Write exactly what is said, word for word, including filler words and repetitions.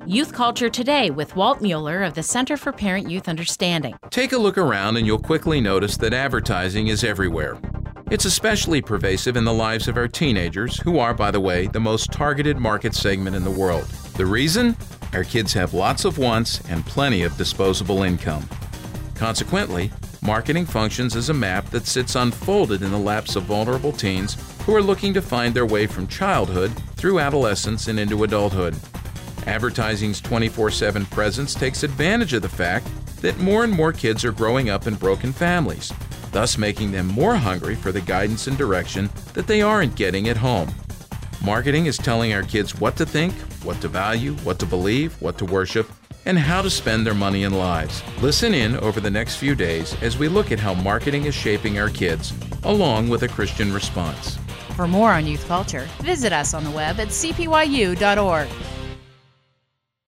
Youth Culture Today with Walt Mueller of the Center for Parent-Youth Understanding. Take a look around and you'll quickly notice that advertising is everywhere. It's especially pervasive in the lives of our teenagers, who are, by the way, the most targeted market segment in the world. The reason? Our kids have lots of wants and plenty of disposable income. Consequently, marketing functions as a map that sits unfolded in the laps of vulnerable teens who are looking to find their way from childhood through adolescence and into adulthood. Advertising's twenty-four seven presence takes advantage of the fact that more and more kids are growing up in broken families, thus making them more hungry for the guidance and direction that they aren't getting at home. Marketing is telling our kids what to think, what to value, what to believe, what to worship, and how to spend their money and lives. Listen in over the next few days as we look at how marketing is shaping our kids, along with a Christian response. For more on youth culture, visit us on the web at c p y u dot org.